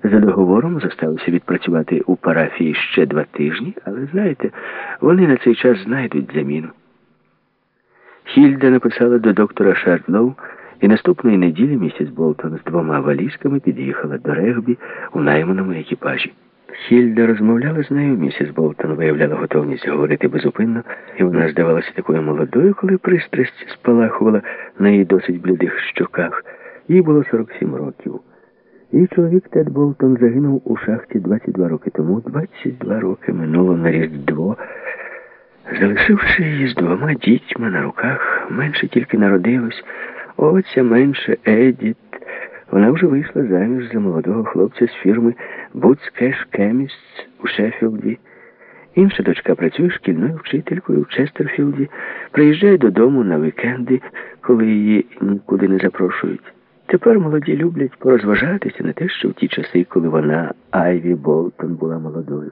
За договором зоставився відпрацювати у парафії ще 2 тижні, але, знаєте, вони на цей час знайдуть заміну. Хільда написала до доктора Шардлоу, і наступної неділі місіс Болтон з 2 валізками під'їхала до Регбі у найманому екіпажі. Хільда розмовляла з нею, місіс Болтон виявляла готовність говорити безупинно, і вона здавалася такою молодою, коли пристрасть спалахувала на її досить блідих щоках. Їй було 47 років. Її чоловік Тед Болтон загинув у шахті 22 роки тому. 22 роки минуло на Різдво, залишивши її з 2 дітьми на руках. Менше тільки народилось. Оця менше Едіт. Вона вже вийшла заміж за молодого хлопця з фірми Boots Cash Chemists у Шеффілді. Інша дочка працює шкільною вчителькою в Честерфілді, приїжджає додому на вікенди, коли її нікуди не запрошують. Тепер молоді люблять порозважатися, не те, що в ті часи, коли вона, Айві Болтон, була молодою.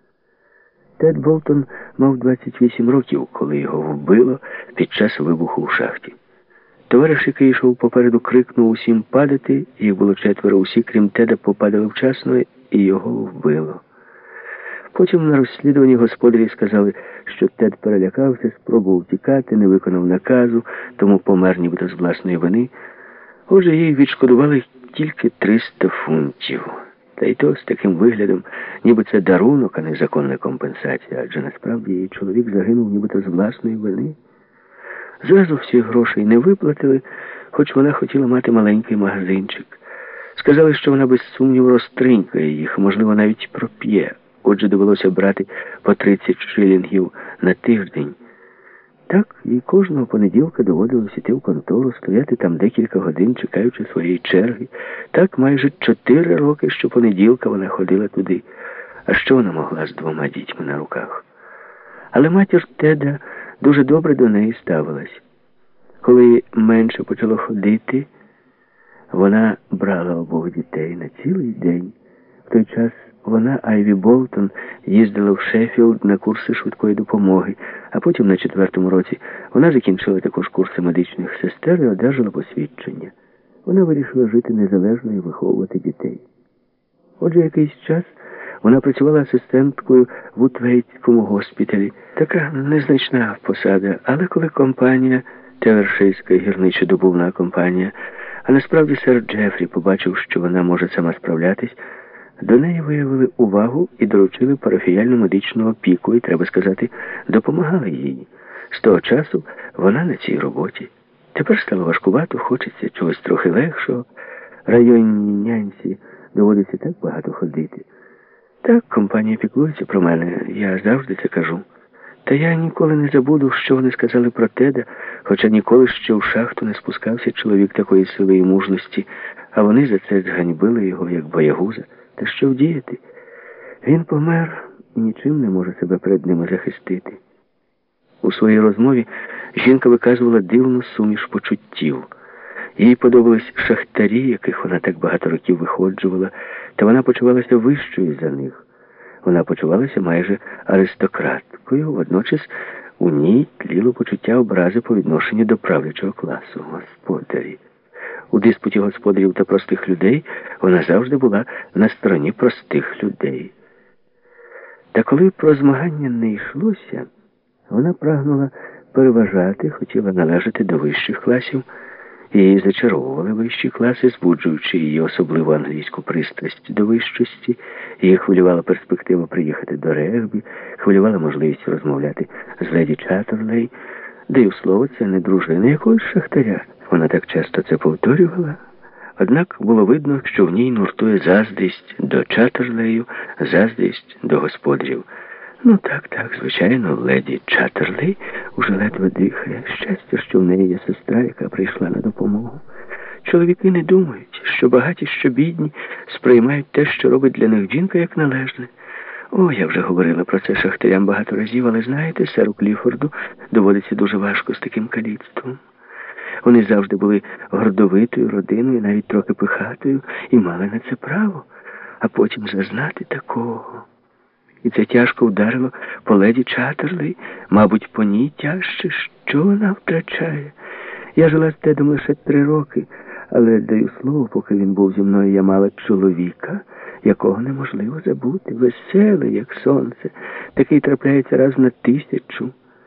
Тед Болтон мав 28 років, коли його вбило під час вибуху в шахті. Товариш, який йшов попереду, крикнув усім падати. Їх було 4, усі, крім Теда, попадали вчасно, і його вбило. Потім на розслідуванні господарі сказали, що Тед перелякався, спробував тікати, не виконав наказу, тому помер нібито з власної вини. Отже, їй відшкодували тільки 300 фунтів. Та й то з таким виглядом, ніби це дарунок, а не законна компенсація, адже насправді її чоловік загинув нібито з власної вини. Зразу всіх грошей не виплатили, хоч вона хотіла мати маленький магазинчик. Сказали, що вона без сумніву розтринькає їх, можливо, навіть проп'є. Отже, довелося брати по 30 шилінгів на тиждень. Так, і кожного понеділка доводилось іти в контору, стояти там декілька годин, чекаючи своєї черги. Так майже 4 роки щопонеділка вона ходила туди. А що вона могла з 2 дітьми на руках? Але матір Теда дуже добре до неї ставилась. Коли менше почало ходити, вона брала обох дітей на цілий день. В той час вона, Айві Болтон, їздила в Шеффілд на курси швидкої допомоги, а потім на 4-му році вона закінчила також курси медичних сестер і одержала посвідчення. Вона вирішила жити незалежно і виховувати дітей. Отже, якийсь час вона працювала асистенткою в Утвейтському госпіталі. Така незначна посада, але коли компанія, Тевершейська гірничо-добувна компанія, а насправді сер Джефрі побачив, що вона може сама справлятись, до неї виявили увагу і доручили парафіяльну медичну опіку, і, треба сказати, допомагали їй. З того часу вона на цій роботі. Тепер стало важкувато, хочеться чогось трохи легшого. Районній нянці доводиться так багато ходити. Так, компанія піклується про мене, я завжди це кажу. Та я ніколи не забуду, що вони сказали про Теда, хоча ніколи ще в шахту не спускався чоловік такої сили і мужності, а вони за це зганьбили його, як боягуза. Та що вдіяти? Він помер і нічим не може себе перед ними захистити. У своїй розмові жінка виказувала дивну суміш почуттів. Їй подобались шахтарі, яких вона так багато років виходжувала, та вона почувалася вищою за них. Вона почувалася майже аристократкою, водночас у ній тліло почуття образи по відношенню до правлячого класу, господарі. У диспуті господарів та простих людей вона завжди була на стороні простих людей. Та коли про змагання не йшлося, вона прагнула переважати, хотіла належати до вищих класів. Її зачаровували вищі класи, збуджуючи її особливу англійську пристрасть до вищості. Її хвилювала перспектива приїхати до Регбі, хвилювала можливість розмовляти з леді Чаттерлей. Даю слово, це не дружина якогось шахтаря. Вона так часто це повторювала. Однак було видно, що в ній нуртує заздрість до Чаттерлею, заздрість до господарів. Ну так, звичайно, леді Чаттерлей уже ледве дихає. Щастя, що в неї є сестра, яка прийшла на допомогу. Чоловіки не думають, що багаті, що бідні, сприймають те, що робить для них жінка, як належне. О, я вже говорила про це шахтарям багато разів, але знаєте, серу Кліфорду доводиться дуже важко з таким каліцтвом. Вони завжди були гордовитою родиною, навіть трохи пихатою, і мали на це право. А потім зазнати такого. І це тяжко вдарило по леді Чаттерлей, мабуть, по ній тяжче, що вона втрачає. Я жила з Тедом лише 3 роки, але, даю слово, поки він був зі мною, я мала чоловіка, якого неможливо забути, веселий, як сонце. Такий трапляється раз на 1000.